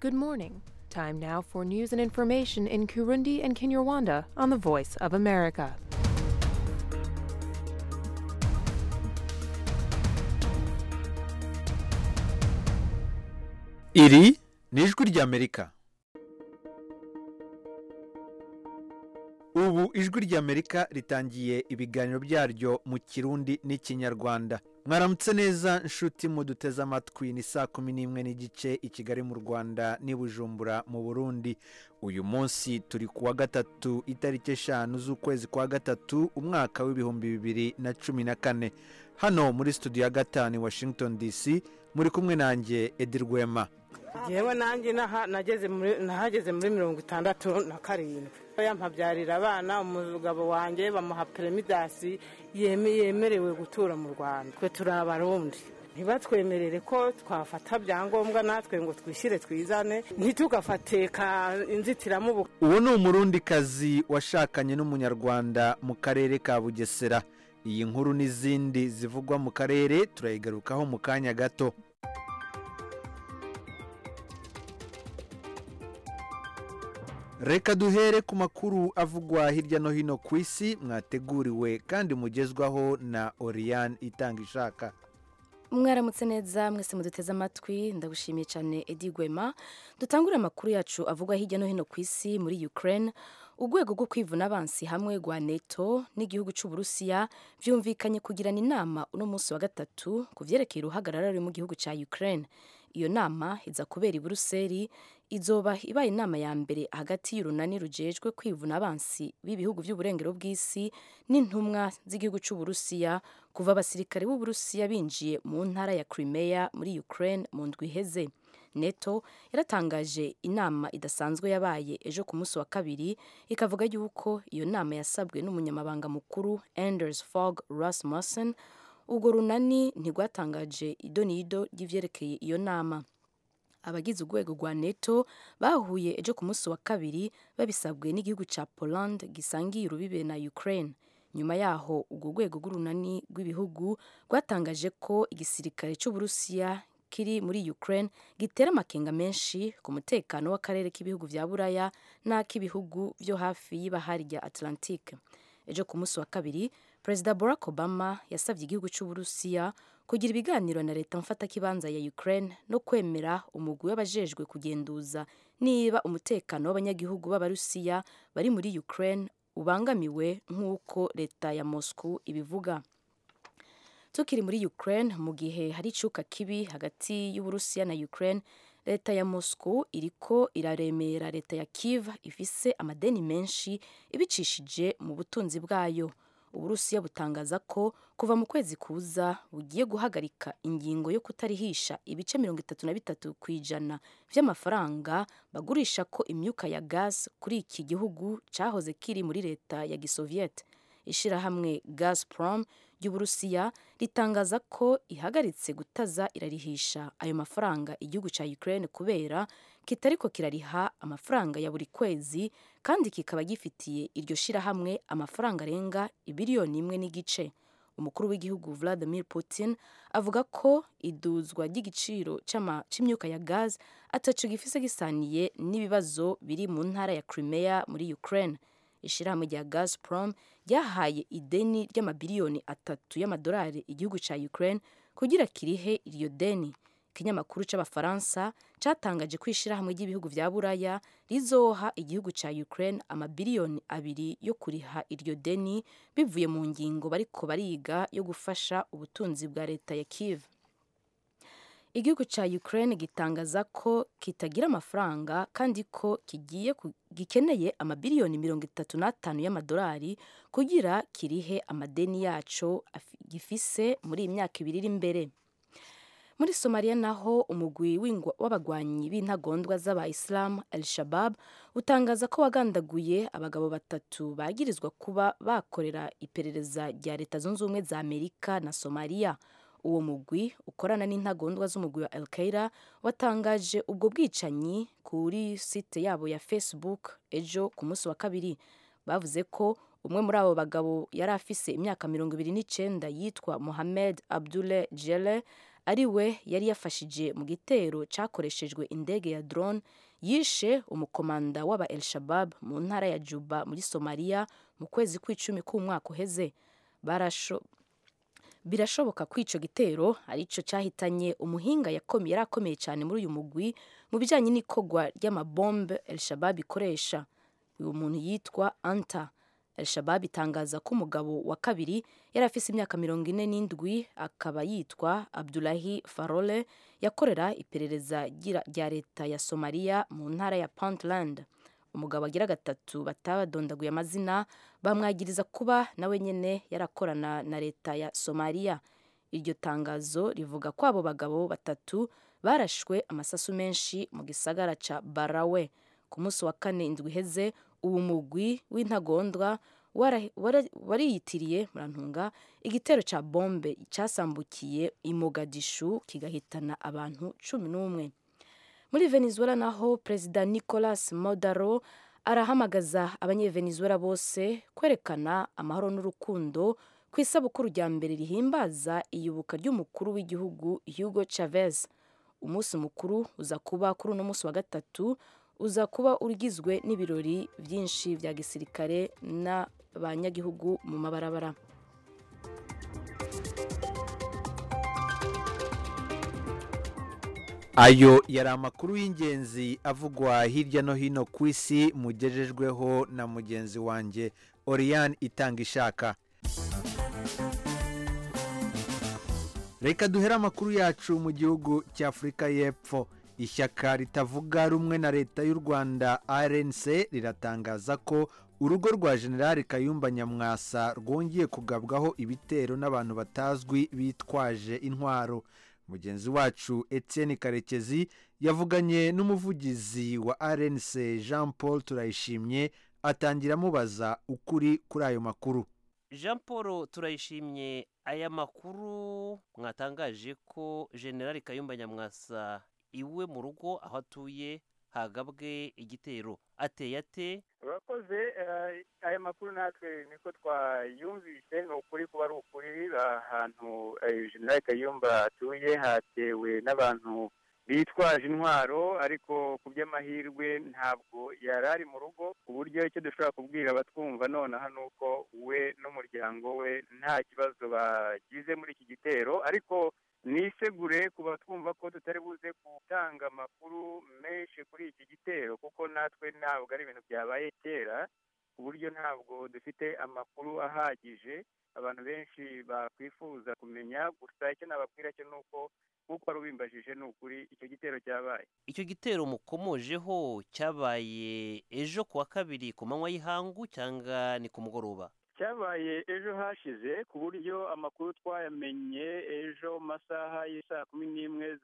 Good morning. Time now for news and information in Kirundi and Kinyarwanda on the Voice of America. Iri ni ijwi ry'Amerika. Ubu ijwi ry'Amerika ritangiye ibiganiro byaryo mu Kirundi n'Ikinyarwanda. Mwaramutse neza nshuti muduteze amatwi, ni saa 11 n'igice i Kigali mu Rwanda n'i Bujumbura mu Burundi. Uyu munsi turi kuwa gatatu itariki 5 z'ukwezi kwa gatatu umwaka w'ibihumbi 2014. Hano muri studio ya gatanu Washington DC muri kumwe nanjye Edi Rwema. Yewe nanjye nahageze muri 67 yampabyarira abana. Umugabo wanjye bamuha permidasi yemerewe gutura mu Rwanda. Twe turi abarundi, ntibatwemerere ko twafata byangombwa natwe ngo twishyire twizane, ntitugafate ka inzitiramubu. Uwo ni umurundikazi washakanye n'umunyarwanda mu karere ka Bugesera. Iyi nkuru n'izindi zivugwa mu karere turayigarukaho mu kanya gato. Reka duhere ku makuru avugwa hirya no hino ku isi, mwateguriwe kandi mugezwaho na Oriane Itangishaka. Mwaramutse neza mwese muduteze amatwi, ndagushimiye cyane Edi Rwema. Dutangura amakuru yacu avugwa hirya no hino ku isi. Muri Ukraine, urwego rwo kwivuna abansi hamwe rwa NATO n'igihugu cy'u Burusiya byumvikanye kugirana inama uno munsi wa gatatu ku vyerekeye uruhagarara ruri mu gihugu cya Ukraine. Iyo nama iza kubera i Buruseli, izoba ibaye inama ya mbere hagati y'urunani rujejwe kwivuna abansi b'ibihugu by'uburengero bw'isi n'intumwa z'igihugu cy'u Burusiya kuva abasirikare b'u Burusiya binjiye mu ntara ya Crimea muri Ukraine mu ndwi iheze. NATO yaratangaje inama idasanzwe yabaye ejo ku munsi wa kabiri, ikavuga yuko iyo nama yasabwe n'umunyamabanga mukuru Anders Fogh Rasmussen. Urwo runani ntigwatangaje idonido ry'ivyerekeye iyo nama. Abagize urwego rwa NATO bahuye ejo ku munsi wa kabiri babisabwe n'igihugu ca Poland gisangiye urubibe na Ukraine. Nyuma yaho urwo rwego rw'urunani rw'ibihugu rwatangaje ko igisirikare cy'u Burusiya kiri muri Ukraine gitera amakenga menshi ku mutekano w'akarere k'ibihugu vya Buraya n'ak'ibihugu vyo hafi y'ibahari rya Atlantique. Ejo ku munsi wa kabiri, Perezida Barack Obama yasabye igihugu cy'u Burusiya kugira ibiganiro na leta mfatakibanza ya Ukraine no kwemera umugwi w'abajejwe kugenduza niba umutekano w'abanyagihugu b'Abarusiya bari muri Ukraine ubangamiwe nk'uko leta ya Moscow ibivuga. Tukiri muri Ukraine, mu gihe hari icuka kibi hagati y'Uburusiya na Ukraine, leta ya Moscow iriko iraremera leta ya Kiev ifise amadeni menshi ibicishije mu butunzi bwayo. Uburusiya butangaza ko kuva mu kwezi kuza bugiye guhagarika ingingo yo kutarihisha ibice 33% vy'amafaranga bagurisha ko imyuka ya gas kuri iki gihugu cahoze kiri muri leta ya Gisoviet. Ishirahamwe Gazprom y'Uburusiya ritangaza ko ihagaritse gutaza irarihisha ayo mafaranga igihugu ca Ukraine kubera kitariko kirariha amafaranga ya buri kwezi, kandi kikaba gifitiye iryo shirahamwe amafaranga arenga ibiliyoni 1.5. Umukuru w'igihugu Vladimir Putin avuga ko iduzwa ry'igiciro c'imyuka ya gaz ataco gifise gisaniye n'ibibazo biri mu ntara ya Crimea muri Ukraine. Ishirahamwe rya Gazprom ryahaye ideni ry'amabiliyoni 3 y'amadolari igihugu ca Ukraine kugira kirihe iryo deni. Ikinyamakuru c'Abafaransa catangaje ko ishirahamwe ry'ibihugu vya Buraya rizoha igihugu ca Ukraine amabiliyoni 2 yo kuriha iryo deni bivuye mu ngingo bariko bariga yo gufasha ubutunzi bwa leta ya Kiev. Igihugu ca Ukraine gitangaza ko kitagira amafaranga kandi ko gikeneye amabiliyoni 35 y'amadolari kugira kirihe amadeni yaco gifise muri imyaka 2 iri imbere. Muri Somalia naho umugwi w'abagwanyi b'intagondwa z'Abayisilamu Al-Shabaab utangaza ko wagandaguye abagabo 3 bagirizwa kuba bakorera iperereza rya Leta Zunze Ubumwe za Amerika na Somalia. Uwo mugwi ukorana n'intagondwa z'umugwi wa Al-Qaeda watangaje ubwo bwicanyi kuri site yabo ya Facebook ejo ku munsi wa kabiri. Bavuze ko umwe muri abo bagabo yari afise imyaka 29 yitwa Mohamed Abdullah Jelle ari we yari yafashije mu gitero cyakoreshejwe indege ya drone yishe umukomanda w'aba El Shabab mu ntara ya Juba muri Somalia mu kwezi kw'icumi k'umwaka uheze. Birashoboka ko ico gitero arico cyahitanye umuhinga yari akomeye cyane muri uyu mugwi mu bijanye n'ikogwa ry'amabombe El Shabab ikoresha. Uyu muntu yitwa Anta. El Shabab itangaza ko umugabo wa kabiri yari afise imyaka 47 akaba yitwa Abdullahi Farole yakorera iperereza rya leta ya Somalia mu ntara ya Puntland. Umugabo agira gatatu batabadondaguye amazina bamwagiriza kuba nawe nyene yarakorana na leta ya Somalia. Iryo tangazo rivuga ko abo bagabo batatu barashwe amasasu menshi mu gisagara ca Barawe ku munsi wa kane indwi iheze. Uwo mugwi w'intagondwa wariyitiriye murantunga igitero ca bombe cyasambukiye i Mogadishu kigahitana abantu 11. Muri Venezuela naho Perezida Nicolas Maduro arahamagaza abanyevenezuela bose kwerekana amahoro n'urukundo ku isabukuru rya mbere rihimbaza iyubuka ry'umukuru w'igihugu Hugo Chavez. Umunsi mukuru uza kuba kuri uno munsi wa gatatu, uza kuba urigizwe n'ibirori byinshi vya gisirikare n'abanyagihugu mu mabarabara. Ayo yari amakuru y'ingenzi avugwa hirya no hino ku isi mugejejweho na mugenzi wanjye Oriane Itangishaka. Reka duhera amakuru yacu mu gihugu cya Afurika y'Epfo. Ishyaka ritavuga rumwe na leta y'u Rwanda RNC riratangaza ko urugo rwa General Kayumba Nyamwasa rwongeye kugabwaho ibitero n'abantu batazwi bitwaje intwaro. Mugenzi wacu Etienne Karekezi yavuganye n'umuvugizi wa RNC Jean Paul Turayishimye atangira mubaza ukuri kuri ayo makuru. Jean Paul Turayishimye, aya makuru mwatangaje ko General Kayumba Nyamwasa iwe mu rugo aho atuye hagabwe igitero, ateye ate? Urakoze. Aya makuru natwe niko twayumvise, ni ukuri kuba ari ukuri. Ahantu General Kayumba atuye hatewe n'abantu bitwaje intwaro, ariko ku by'amahirwe ntabwo yari ari mu rugo, ku buryo icyo dushobora kubwira abatwumva nonaha ni uko we n'umuryango we nta kibazo bagize muri iki gitero. Ariko nisegure kuba twumva ko tutari buze gutanga amakuru menshi kuri iki gitero, kuko natwe ntabwo ari ibintu byabaye kera, ku buryo ntabwo dufite amakuru ahagije abantu benshi bakwifuza kumenya. Gusa icyo nababwira cyo ni uko kuko ari ubimbajije ni ukuri icyo gitero cyabaye. Icyo gitero mukomojeho cyabaye ejo kuwa kabiri ku manywa y'ihangu cyangwa ni ku mugoroba? Cyabaye ejo hashize, ku buryo amakuru twayamenye ejo masaha y'isa 11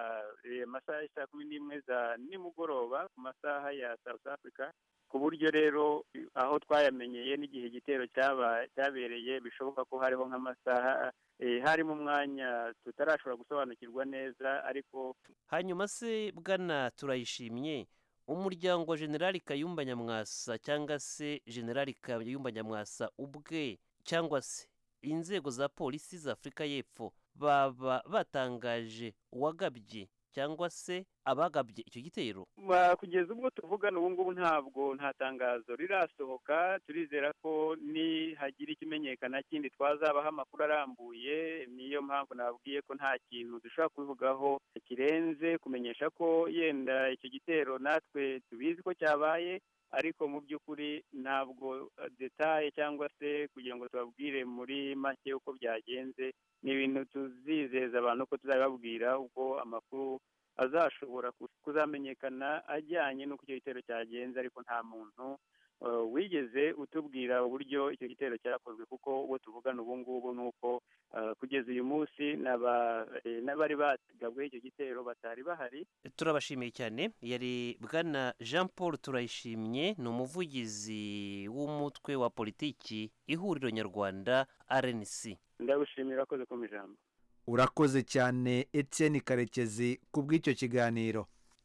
za nimugoroba ku masaha ya South Africa, ku buryo rero aho twayamenyeye n'igihe igitero cyabereye bishoboka ko hariho nk'amasaha harimo umwanya tutarashobora gusobanukirwa neza. Ariko hanyuma se Bwana Turayishimye, umuryango wa General Kayumba Nyamwasa cyangwa se General Kayumba Nyamwasa ubwe cyangwa se inzego za polisi za Afurika y'Epfo baba batangaje uwagabye cyangwa se abagabye icyo gitero? Kugeza ubwo tuvugana ubu ngubu nta tangazo rirasohoka. Turizera ko ni hagira ikimenyekana kindi twazabaho amakuru arambuye. Niyo mpamvu nababwiye ko nta kintu dushobora kubivugaho kirenze kumenyesha ko yenda icyo gitero natwe tubizi ko cyabaye, ariko mu by'ukuri ntabwo detaye cyangwa se kugira ngo tubabwire muri make uko byagenze. Ni ibintu tuzizeza abantu ko tuzababwira ubwo amakuru azashobora kuzamenyekana ajyanye n'uko icyo gitero cyagenze, ariko nta muntu wigeze utubwira uburyo icyo gitero cyakozwe, kuko uwo tuvugana ubu ngubu ni uko kugeza uyu munsi n'abari bagabwe icyo gitero batari bahari. Turabashimiye cyane. Yari Bwana Jean Paul Turayishimye, ni umuvugizi w'umutwe wa politiki Ihuriro Nyarwanda RNC. Ndagushimira ko ijambo. Urakoze cyane Etienne Karekezi kubw'icyo kiganiro.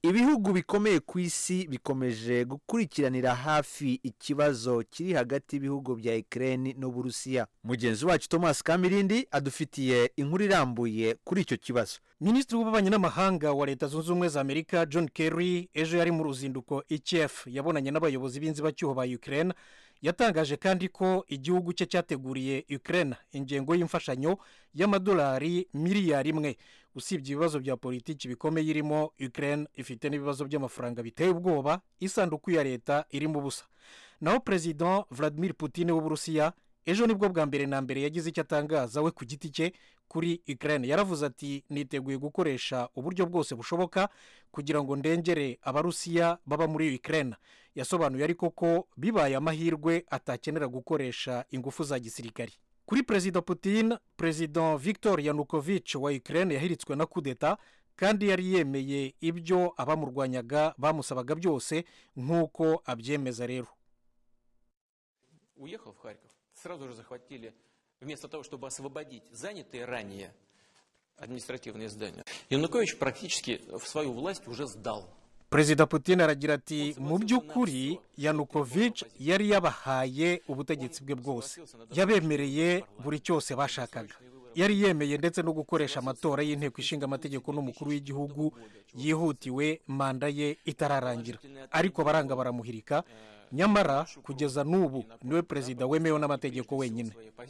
ibihugu bikomeye ku isi bikomeje gukurikiranira hafi ikibazo kiri hagati y'ibihugu bya Ukraine n'Uburusiya. Mugenzi wacu Thomas Kamirindi adufitiye inkuru irambuye kuri icyo kibazo. Minisitiri w'ububanyi n'amahanga wa Leta Zunze Ubumwe za Amerika John Kerry ejo yari mu ruzinduko i Kiev yabonanye n'abayobozi b'inzibacyuho ba Ukraine. Yatangaje kandi ko igihugu cye cyateguriye Ukraine ingengo y'imfashanyo y'amadolari miliyari 1. Usibye ibibazo bya politiki bikomeye irimo, Ukraine ifite n'ibibazo by'amafaranga biteye ubwoba, isanduku ya leta irimo ubusa. Naho President Vladimir Putin w'Uburusiya ejo nibwo bwa mbere na mbere yagize icyo atangaza we ku giti cye kuri Ukraine. Yaravuze ati niteguye gukoresha uburyo bwose bushoboka kugira ngo ndengere abarusiya baba muri Ukraine. Yasobanuye ariko ko bibaye amahirwe atakenera gukoresha ingufu za gisirikari. Kuri President Putin, President Viktor Yanukovych wa Ukraine yahiritswe na kudeta kandi yari yemeye ibyo abamurwanyaga bamusabaga byose nk'uko abyemeza rero. Уехал в Харьков, сразу же захватили, вместо того, чтобы освободить занятые ранее административные здания, Янукович практически в свою власть уже сдал. Perezida Putin aragira ati mu by'ukuri Yanukovych yari yabahaye ubutegetsi bwe bwose, yabemereye buri cyose bashakaga, yari yemeye ndetse no gukoresha amatora y'inteko ishinga amategeko n'umukuru w'igihugu yihutiwe manda ye itararangira, ariko baranga baramuhirika. Nyamara kugeza n'ubu niwe perezida wemewe n'amategeko wenyine.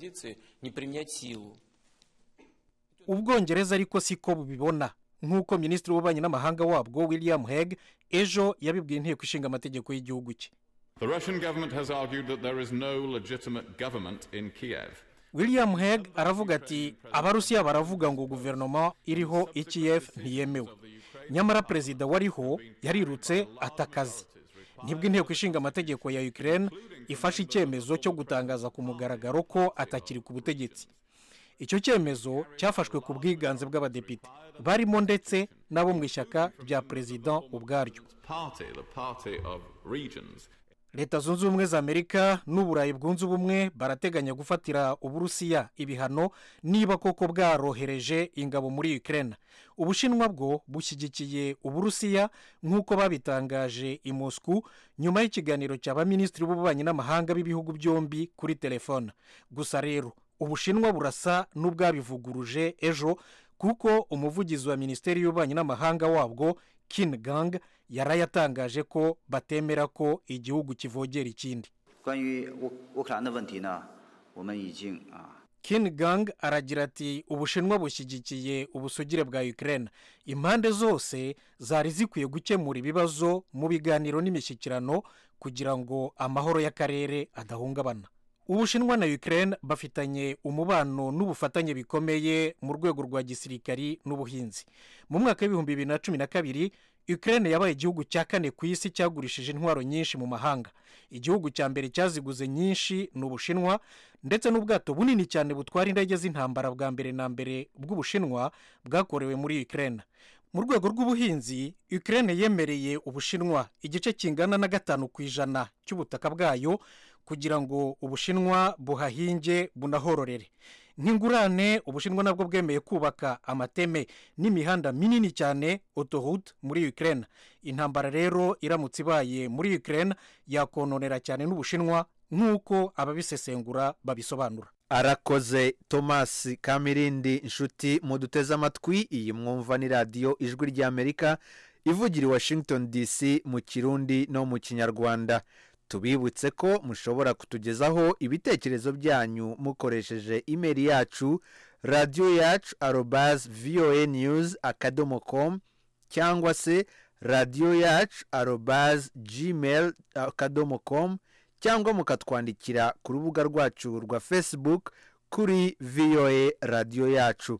Ubwongereza ariko siko bubibona, nk'uko minisitiri w'ububanyi n'amahanga wabwo William Hague ejo yabibwiye inteko ishinga amategeko y'igihugu cye. The Russian government has argued that there is no legitimate government in Kiev. William Hague aravuga ati abarusiya baravuga ngo guverinoma iriho i Kiev ntiyemewe, nyamara perezida wariho yarirutse atakazi. Nibwo inteko ishinga amategeko ya Ukraine ifashe icyemezo cyo gutangaza ku mugaragaro ko atakiri ku butegetsi. Icyo cyemezo cyafashwe ku bwiganze bw'abadepite barimo ndetse nabo mu ishyaka rya perezida ubwaryo. Leta Zunze Ubumwe za Amerika n'Uburayi bwunze ubumwe barateganya gufatira Uburusiya ibihano niba koko bwarohereje ingabo muri Ukraine. Ubushinwa bwo bushyigikiye Uburusiya nk'uko babitangaje i Moscow nyuma y'ikiganiro cy'abaminisitiri b'ububanyi n'amahanga b'ibihugu byombi kuri telefone. Gusa rero Ubushinwa burasa n'ubwabivuguruje ejo kuko umuvugizi wa Minisiteri y'Ububanyi n'amahanga wabwo Qin Gang yarayatangaje ko batemera ko igihugu kivogera ikindi. Qin Gang aragira ati Ubushinwa bushyigikiye ubusugire bwa Ukraine. Impande zose zari zikwiye gukemura ibibazo mu biganiro n'imishyikirano kugira ngo amahoro y'akarere adahungabana. Ubushinwa na Ukraine bafitanye umubano n'ubufatanye bikomeye mu rwego rwa gisirikari n'ubuhinzi. Mu mwaka wa 2012 Ukraine yabaye igihugu cya kane ku isi cyagurishije intwaro nyinshi mu mahanga. Igihugu cya mbere cyaziguze nyinshi n'Ubushinwa, ndetse n'ubwato bunini cyane butwara indege z'intambara bwa mbere na mbere bw'Ubushinwa bwakorewe muri Ukraine. Mu rwego rw'ubuhinzi, Ukraine yemereye Ubushinwa igice kingana na 5% cy'ubutaka bwayo kugira ngo Ubushinwa buhahinge bunahororere. Nk'ingurane, Ubushinwa nabwo bwemeye kubaka amateme n'imihanda minini cyane autoroute muri Ukraine. Intambara rero iramutse ibaye muri Ukraine yakononera cyane n'Ubushinwa nk'uko ababisesengura babisobanura. Arakoze Thomas Kamirindi. Inshuti muduteze amatwi, iyi mwumva ni radio Ijwi ry'Amerika ivugira i Washington DC mu Kirundi no mu Kinyarwanda. Tubibutse ko mushobora kutugezaho ibitekerezo byanyu mukoresheje email yacu radioyacu@voanews.com cyangwa se radioyacu@gmail.com cyangwa mukatwandikira ku rubuga rwacu rwa Facebook kuri VOA Radio Yacu.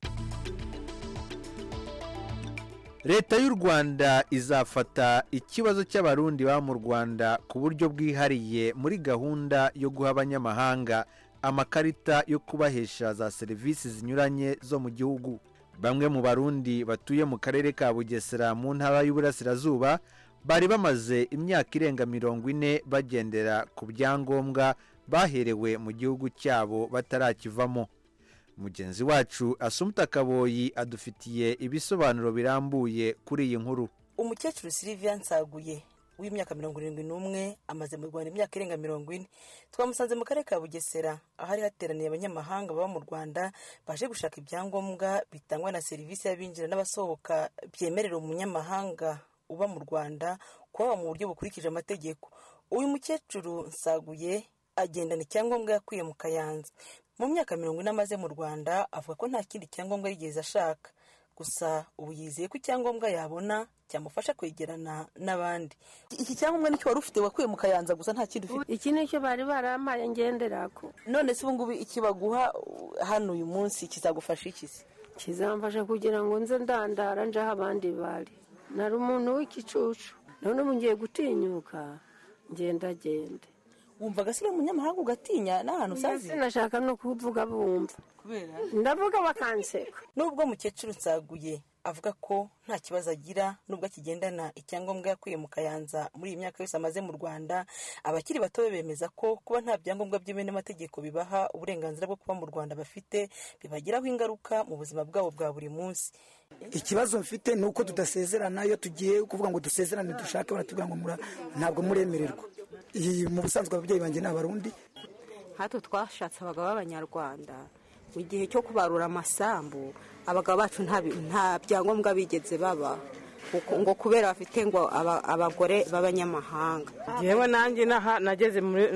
Leta y'u Rwanda izafata ikibazo cy'abarundi ba mu Rwanda ku buryo bwihariye muri gahunda yo guha abanyamahanga amakarita yo kubahesha za serivisi zinyuranye zo mu gihugu. Bamwe mu barundi batuye mu karere ka Bugesera mu ntara y'Uburasirazuba bari bamaze imyaka irenga 40 bagendera ku byangombwa baherewe mu gihugu cyabo batarakivamo. Mugenzi wacu Asumta Kaboyi adufitiye ibisobanuro birambuye kuri iyi nkuru. umukecuru Sylvia Nsaguye w'imyaka 71 amaze mu Rwanda imyaka irenga 40. Twamusanze mu karere ka Bugesera ahari hateraniye abanyamahanga baba mu Rwanda baje gushaka ibyangombwa bitangwa na serivisi y'abinjira n'abasohoka byemerera umunyamahanga uba mu Rwanda kuba mu buryo bukurikije amategeko. Uyu mukecuru Nsaguye agendana icyangombwa yakwiye mu Kayanza. Mu myaka 40 amaze mu Rwanda avuga ko nta kindi cyangombwa yigeze ashaka. Gusa ubu yizeye ko icyangombwa yabona cyamufasha kwegerana n'abandi. Iki cyangombwa nicyo wari ufite wakwiye mu Kayanza gusa nta kindi ufite? Iki nicyo bari barampaye ngenderako. None se ubungubu ikibaguha hano uyu munsi kizagufasha iki se? Kizamfasha kugira ngo nze ndandara nje aho abandi bari. Nari umuntu w'ikicucu. None ubu ngiye gutinyuka ngendagende. Wumvaga se umunyamahanga ugatinya n'ahantu usazi? Sinashaka no kuvuga bumva. Kubera ndavuga bakanseka. Nubwo mukecuru Nsaguye avuga ko nta kibazo agira nubwo akigendana icyangombwa yakwiye mu Kayanza muri iyi myaka yose amaze mu Rwanda, abakiri bato bemeza ko kuba nta byangombwa by'ibene amategeko bibaha uburenganzira bwo kuba mu Rwanda bafite bibagiraho ingaruka mu buzima bwabo bwa buri munsi. Ikibazo mfite nuko tudasezerana, iyo tugiye kuvuga ngo dusezerane dushake baratubwira ngo ntabwo muremererwa. Mu busanzwe ababyeyi banjye ni Abarundi. Hato twashatse abagabo b'Abanyarwanda mu gihe cyo kubarura amasambu, abagabo bacu nta byangombwa bigeze baba ngo kubera bafite ngo abagore b'abanyamahanga. Yewe nanjye nahageze muri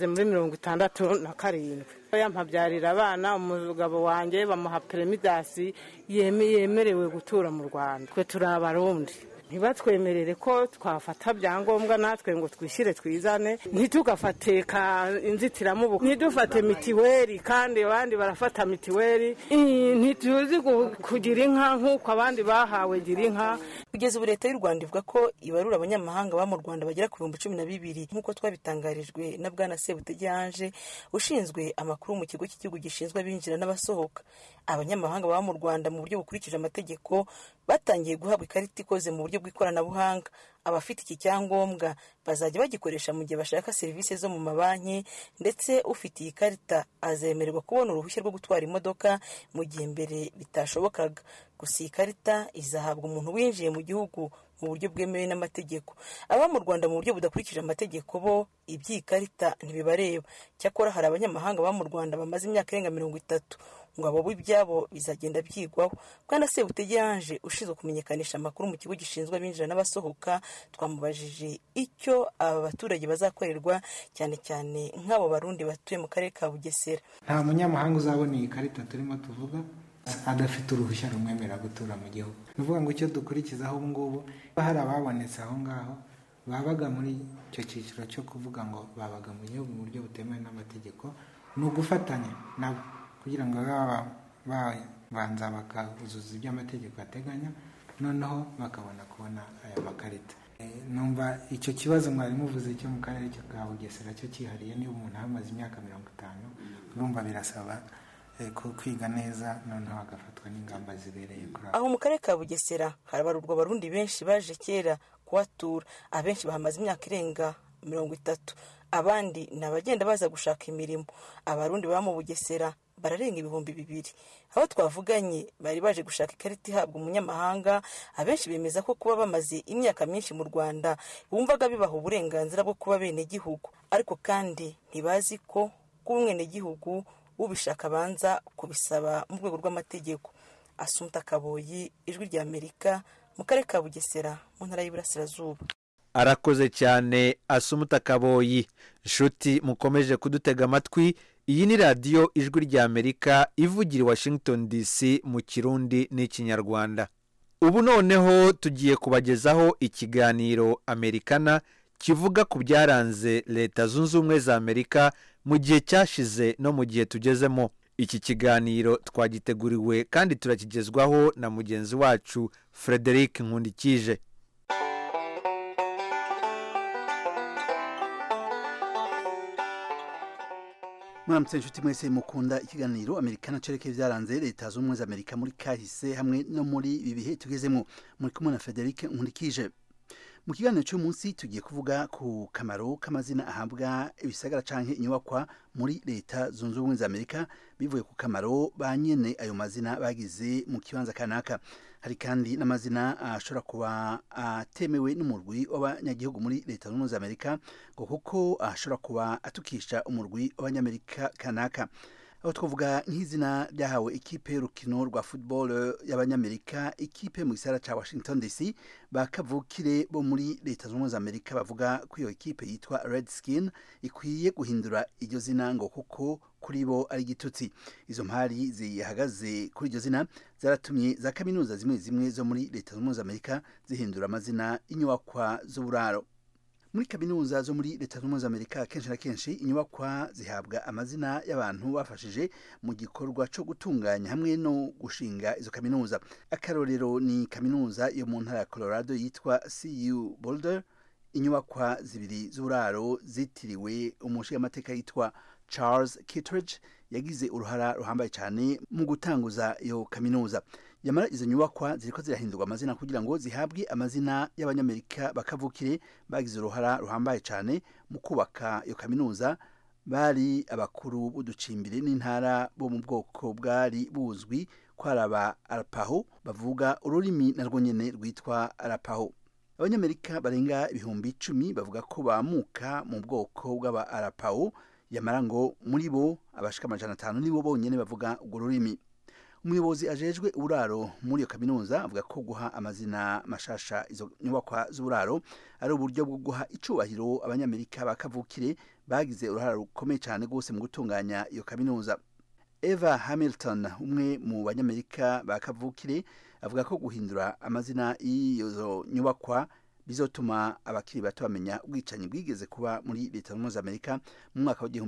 67. Yampabyarira abana, umugabo wanjye bamuha permidasi yemerewe gutura mu Rwanda. Twe turi Abarundi. Ntibatwemerere ko twafata byangombwa natwe ngo twishyire twizane, ntitugafate inzitiramubu, ntidufate mitiweli kandi abandi barafata mitiweli, ntituzi kugira inka nk'uko abandi bahawe gira inka. Kugeza ubu leta y'u Rwanda ivuga ko ibarura abanyamahanga ba mu Rwanda bagera ku 12,000 nk'uko twabitangarijwe na Bwana Sebutege Ange ushinzwe amakuru mu kigo cy'igihugu gishinzwe abinjira n'abasohoka. Abanyamahanga ba mu Rwanda mu buryo bukurikije amategeko batangiye guhabwa ikarita ikoze mu buryo bw'ikoranabuhanga. Abafite iki cyangombwa bazajya bagikoresha mu gihe bashaka serivisi zo mu mabanki, ndetse ufite iyi karita azemererwa kubona uruhushya rwo gutwara imodoka mu gihe mbere bitashobokaga. Gusa iyi karita izahabwa umuntu winjiye mu gihugu mu buryo bwemewe n'amategeko. Aba mu Rwanda mu buryo budakurikije amategeko bo iby'iyi karita ntibibareba. Cyakora hari abanyamahanga ba mu Rwanda bamaze imyaka irenga 30 ngo abo ibyabo bizagenda byigwaho. Bwana Sebutege Ange ushinzwe kumenyekanisha amakuru mu kigo gishinzwe abinjira n'abasohoka twamubajije icyo aba baturage bazakorerwa cyane cyane nk'abo Barundi batuye mu karere ka Bugesera. Nta munyamahanga uzabona iyi karita turimo tuvuga adafite uruhushya rumwemerera gutura mu gihugu. Nuvuga ngo icyo dukurikizaho ubu ngubu hari ababonetse aho ngaho babaga muri icyo cyiciro cyo kuvuga ngo babaga mu gihugu mu buryo butemewe n'amategeko, ni ugufatanya nabo kugira ngo babanza bakazuza ibyo amategeko ateganya, noneho bakabona kubona aya makarita. Numva icyo kibazo mwari muvuze cyo mu karere ka Bugesera cyo cyihariye, niba umuntu amaze imyaka 50 urumva birasaba kwiga neza noneho agafatwa n'ingamba zibereye kuri aho mu karere ka Bugesera harabarurwa Abarundi benshi baje kera kuhatura. Abenshi bahamaze imyaka irenga 30, abandi nabagenda baza gushaka imirimo. Abarundi ba mu Bugesera bararenga 2,000. Aho twavuganye bari baje gushaka ikarita ihabwa umunyamahanga. Abenshi bemeza ko kuba bamaze imyaka myinshi mu Rwanda bumvaga bibaha uburenganzira bwo kuba bene gihugu, ariko kandi ntibazi ko kuba umwene gihugu ubishaka banza kubisaba mu rwego rw'amategeko. Asumta Kaboyi, Ijwi rya Amerika, mu karere ka Bugesera mu ntara y'Iburasirazuba. Arakoze cyane Asumta Kaboyi. Nshuti mukomeje kudutega amatwi, iyi ni radiyo Ijwi rya Amerika ivugira i Washington DC mu Kirundi n'Ikinyarwanda. Ubu noneho tugiye kubagezaho ikiganiro Amerikana kivuga ku byaranze Leta Zunze Ubumwe za Amerika mu gihe cyashize no mu gihe tugezemo. Iki kiganiro twagiteguriwe kandi turakigezwaho na mugenzi wacu Frederic Nkundikije. Mwaramutse inshuti mwese mukunda ikiganiro Amerikana cereke byaranze Leta Zunze Ubumwe za Amerika muri kahise hamwe no muri ibi bihe tugezemo. Muri kumwe na Frederic Nkundikije. Mu kiganiro cy'umunsi tugiye kuvuga ku kamaro k'amazina ahabwa ibisagara canke inyubakwa muri Leta Zunze Ubumwe za Amerika bivuye ku kamaro ba nyene ayo mazina bagize mu kibanza kanaka. hari kandi n'amazina ashobora kuba atemewe n'umurwi w'abanyagihugu muri leta zunze ubumwe za amerika ngo kuko ashobora kuba atukisha umurwi w'abanyamerika kanaka. aho twavuga nk'izina ryahawe ikipe y'urukino rwa football y'abanyamerika, ikipe mu gisagara ca Washington DC, bakavukire bo muri leta zunze ubumwe za amerika bavuga ko iyo ikipe yitwa Redskin ikwiye guhindura iryo zina ngo kuko kuri bo ari igitutsi. Izo mpari zihagaze kuri iryo zina zaratumye za kaminuza zimwe zimwe zo muri leta zunze ubumwe za amerika zihindura amazina y'inyubakwa z'uburaro. Muri kaminuza zo muri leta zunze ubumwe za amerika kenshi na kenshi inyubakwa zihabwa amazina y'abantu bafashije mu gikorwa cyo gutunganya hamwe no gushinga izo kaminuza. Akarorero ni kaminuza yo mu ntara ya Colorado yitwa CU Boulder. Inyubakwa zibiri z'uburaro zitiriwe umushingamateka yitwa Charles Kittredge yagize uruhara ruhambaye cyane mu gutanguza iyo kaminuza. Yamara izo nyubakwa ziriko zirahindurwa amazina kugira ngo zihabwe amazina y'abanyamerika bakavukire bagize uruhara ruhambaye cyane mu kubaka iyo kaminuza. Bari abakuru b'uducimbire n'intara bo mu bwoko bwari buzwi ko ari aba Arapaho bavuga ururimi narwo nyene rwitwa Arapaho. Abanyamerika barenga ibihumbi 10 bavuga ko bamuka mu bwoko bw'aba Arapaho, yamara ngo muri bo abashika 500 nibo bonyene bavuga urwo rurimi. Umuyobozi ajejwe uburaro muri iyo kaminuza avuga ko guha amazina mashasha izo nyubakwa z'uburaro ari uburyo bwo guha icubahiro abanyamerika bakavukire bagize uruhara rukomeye cyane gose mu gutunganya iyo kaminuza. Eva Hamilton, umwe mu banyamerika bakavukire, avuga ko guhindura amazina y'izo nyubakwa bizotuma abakiri bato bamenya ubwicanyi bwigeze kuba muri leta zunze ubumwe za amerika mu mwaka wa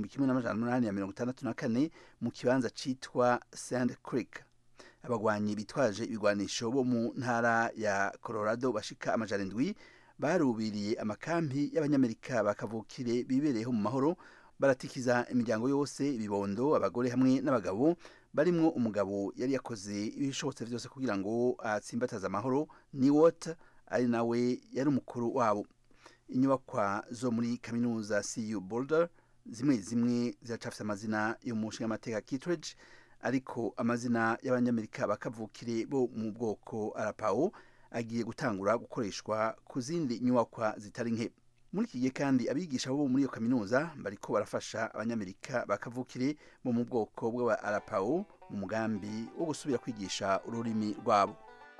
1864 mu kibanza citwa Sand Creek. Abagwanyi bitwaje ibigwanisho bo mu ntara ya Colorado bashika 700 barubiriye amakampi y'abanyamerika bakavukire bibereyeho mu mahoro, baratikiza imiryango yose, ibibondo, abagore hamwe n'abagabo, barimwo umugabo yari yakoze ibishobotse vyose kugira ngo atsimbataza amahoro, Niwot ari nawe yari umukuru wabo. Inyubakwa zo muri kaminuza CU Boulder zimwe zimwe ziracafise amazina yo mu nshingamateka Kittredge, ariko amazina y'abanyamerika bakavukire bo mu bwoko Arapaho agiye gutangura gukoreshwa ku zindi nyubakwa zitari nke. Muri iki gihe kandi abigisha bo muri iyo kaminuza bariko barafasha abanyamerika bakavukire bo mu bwoko bw'aba Arapaho mu mugambi wo gusubira kwigisha ururimi rwabo.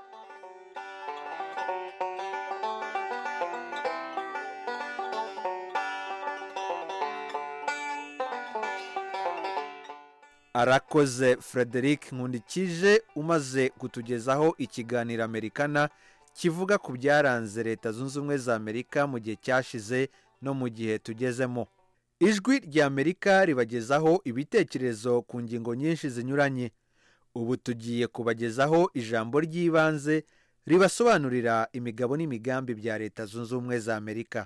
Arakoze Frederic Nkundikije umaze kutugezaho ikiganiro Amerikana kivuga ku byaranze leta zunze ubumwe za Amerika mu gihe cyashize no mu gihe tugezemo. Ijwi rya Amerika ribagezaho ibitekerezo ku ngingo nyinshi zinyuranye. Ubu tugiye kubagezaho ijambo ry'ibanze ribasobanurira imigabo n'imigambi bya leta zunze ubumwe za Amerika.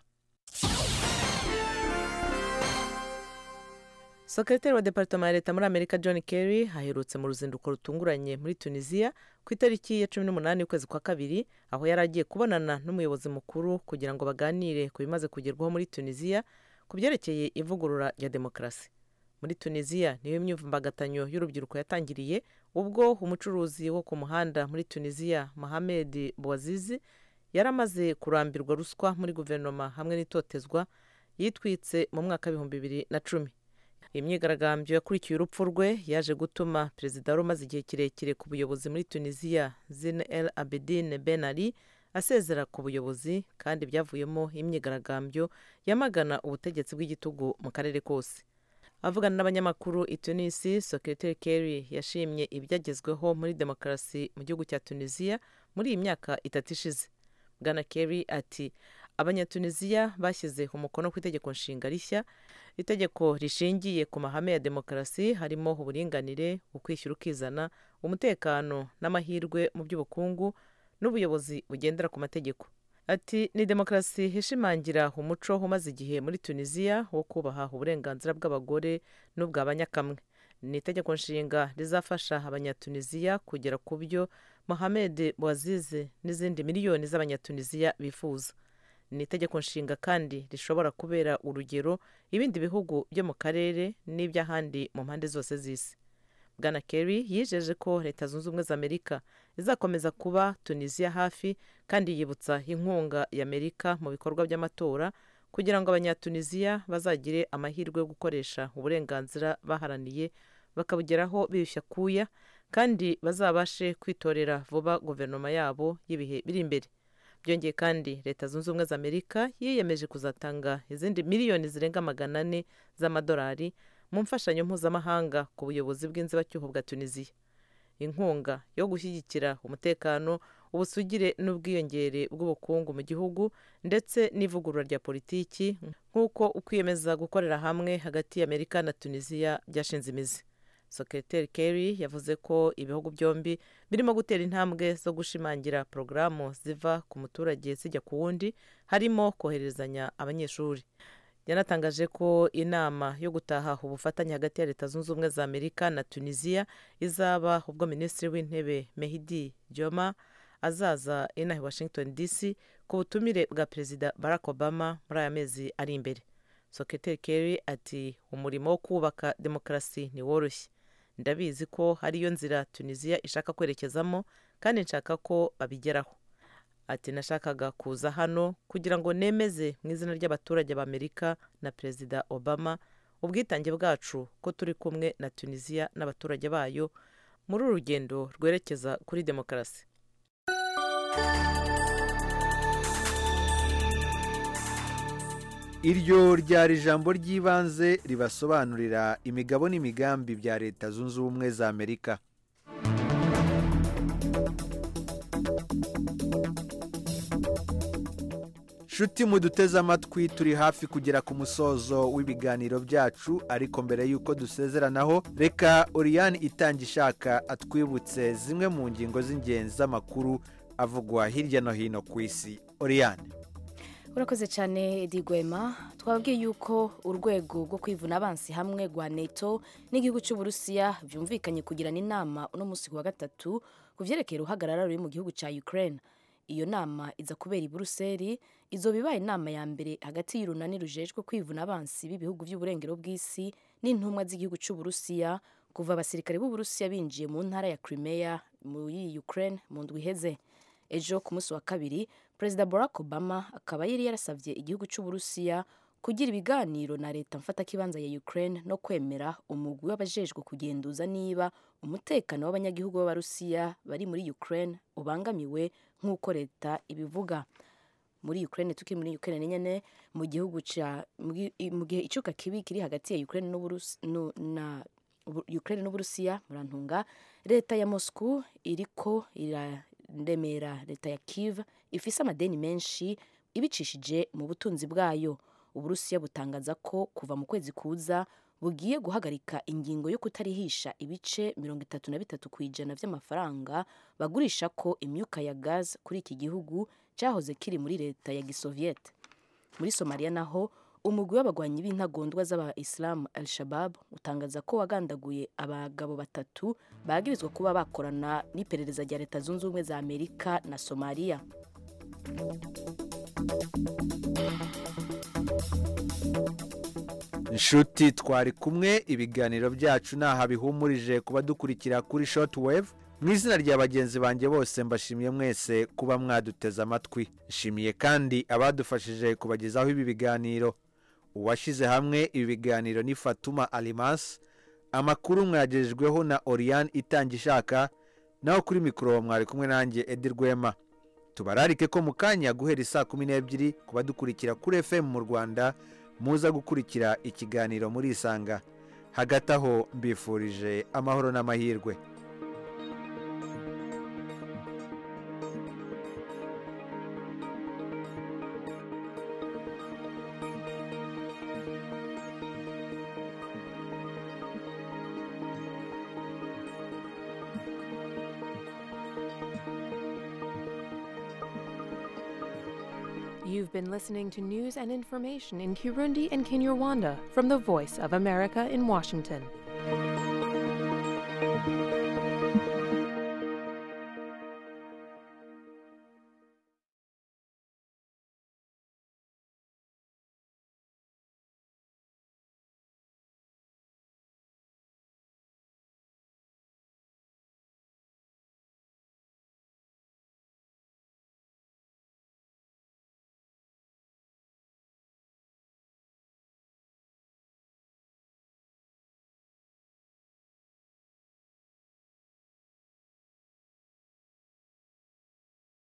Sekretari wa Departement ya Leta muri Amerika John Kerry haherutse mu ruzinduko rutunguranye muri Tunisia ku itariki ya 18 y'ukwezi kwa kabiri, aho yari agiye kubonana n'umuyobozi mukuru kugira ngo baganire ku bimaze kugerwaho muri Tunisia ku byerekeye ivugurura rya demokarasi. Muri Tunisia niyo imyivumbagatanyo y'urubyiruko yatangiriye ubwo umucuruzi wo ku muhanda muri Tunisia Mohamed Bouazizi yaramaze kurambirwa ruswa muri guverinoma hamwe n'itotezwa yitwitse mu mwaka wa 2010. Imyigaragambyo yakurikiye urupfu rwe yaje gutuma perezida umaze igihe kirekire ku buyobozi muri Tunisia Zine El Abidine Ben Ali asezera ku buyobozi, kandi byavuyemo imyigaragambyo yamagana ubutegetsi bw'igitugu mu karere kose. Avugana n'abanyamakuru i Tunisia, Secretary Kerry yashimye ibyagezweho muri demokarasi mu gihugu cya Tunisia muri iyi myaka 3 ishize. Bwana Kerry ati Abanyatunisia bashyize umukono ku itegeko nshinga rishya, itegeko rishingiye ku mahame ya demokarasi harimo uburinganire, ukwishyura ukizana, umutekano n'amahirwe mu by'ubukungu n'ubuyobozi bugendera ku mategeko. Ati ni demokarasi hishimangira umuco umaze igihe muri Tunisia wo kubaha uburenganzira bw'abagore n'ubw'abanyakamwe. Ni itegeko nshinga rizafasha Abanyatunisia kugera ku byo Mohamed Bouazizi n'izindi miliyoni z'Abanyatunisia bifuza. Ni itegeko nshinga kandi rishobora kubera urugero ibindi bihugu byo mu karere n'iby'ahandi mu mpande zose z'isi. Bwana Kerry yijeje ko leta zunze ubumwe za Amerika izakomeza kuba tunisiya hafi kandi yibutsa inkunga y'amerika mu bikorwa by'amatora kugira ngo abanyatunisiya bazagire amahirwe yo gukoresha uburenganzira baharaniye bakabugeraho biyushya kuya kandi bazabashe kwitorera vuba guverinoma yabo y'ibihe biri imbere. byongeye kandi leta zunze ubumwe za amerika yiyemeje kuzatanga izindi miliyoni zirenga 400 z'amadolari mu mfashanyo mpuzamahanga ku buyobozi bw'inzibacyuho bwa tunisiya. inkunga yo gushyigikira umutekano, ubusugire n'ubwiyongere bw'ubukungu mu gihugu ndetse n'ivugurura rya politiki nk'uko ukwiyemeza gukorera hamwe hagati y'amerika na tunisiya byashinze imizi. Secretary Kerry yavuze ko ibihugu byombi birimo gutera intambwe zo gushimangira porogaramu ziva ku muturage zijya ku wundi, harimo koherezanya abanyeshuri. yanatangaje ko inama yo gutaha ubufatanye hagati ya leta zunze ubumwe za amerika na tunisiya izaba ubwo minisitiri w'intebe Mehdi Dioma azaza inaha i Washington DC ku butumire bwa perezida Barack Obama muri aya mezi ari imbere. Secretary Kerry ati umurimo wo kubaka demokarasi ni woroshye. ndabizi ko hariyo nzira tunisiya ishaka kwerekezamo kandi nshaka ko babigeraho. ati nashakaga kuza hano kugira ngo nemeze mu izina ry'abaturage b'Amerika na perezida Obama ubwitange bwacu ko turi kumwe na tunisiya n'abaturage bayo muri uru rugendo rwerekeza kuri demokarasi. iryo ryari ijambo ry'ibanze ribasobanurira imigabo n'imigambi bya leta zunze ubumwe za Amerika. Shuti muduteze amatwi, turi hafi kugera ku musozo w'ibiganiro byacu, ariko mbere y'uko dusezeranaho reka Oriane Itangishaka atwibutse zimwe mu ngingo z'ingenzi z'amakuru avugwa hirya no hino ku isi. Oriane. urakoze cyane Edi Gwema. twabwiye yuko urwego rwo kwivuna abansi hamwe rwa NATO n'igihugu cy'Uburusiya byumvikanye kugirana inama uno munsi wa gatatu ku vyerekeye uruhagarara ruri mu gihugu cya Ukraine. iyo nama iza kubera i Buruseli, izoba ibaye inama ya mbere hagati y'urunani rujejwe kwivuna abansi b'ibihugu by'uburengero bw'isi n'intumwa z'igihugu cy'Uburusiya kuva abasirikare b'Uburusiya binjiye mu ntara ya Crimea muri Ukraine mu ndwi iheze. ejo ku munsi wa kabiri perezida Barack Obama akaba yari yarasavye igihugu cy'Uburusiya kugira ibiganiro na leta mfatakibanza ya Ukraine no kwemera umugwi w'abajejwe kugenduza niba umutekano w'abanyagihugu b'Abarusiya bari muri Ukraine ubangamiwe nk'uko leta ibivuga. muri Ukraine tukiri muri Ukraine nyene mu gihugu mu gihe icuka kibi kiri hagati ya Ukraine n'Uburusiya murantunga, leta ya Moscow iriko ndemera leta ya Kiev ifise amadeni menshi ibicishije mu butunzi bwayo. Uburusiya butangaza ko kuva mu kwezi kuza bugiye guhagarika ingingo yo kutarihisha ibice 33% vy'amafaranga bagurisha ko imyuka ya gaz kuri iki gihugu cyahoze kiri muri leta ya Gisoviet. Muri Somalia naho umugwi w'abagwanyi b'intagondwa z'aba-Islam Al-Shabaab utangaza ko wagandaguye abagabo 3 bagirizwa kuba bakorana n'iperereza rya leta zunze ubumwe za Amerika na Somalia. Inshuti twari kumwe, ibiganiro byacu naha bihumurije kuba dukurikira kuri shortwave. mu izina rya bagenzi banjye bose mbashimiye mwese kuba mwaduteze amatwi. nshimiye kandi abadufashije kubagezaho ibi biganiro. uwashyize hamwe ibi biganiro ni Fatuma Alimas. amakuru mwagejejweho na Oriane Itangishaka, naho kuri mikoro mwari kumwe nanjye Edi Rwema. tubararike ko mu kanya guhera saa 12 kuba dukurikira kuri FM mu Rwanda muza gukurikira ikiganiro muri Isanga. hagati aho mbifurije amahoro n'amahirwe. You've been listening to news and information in Kirundi and Kinyarwanda from the Voice of America in Washington.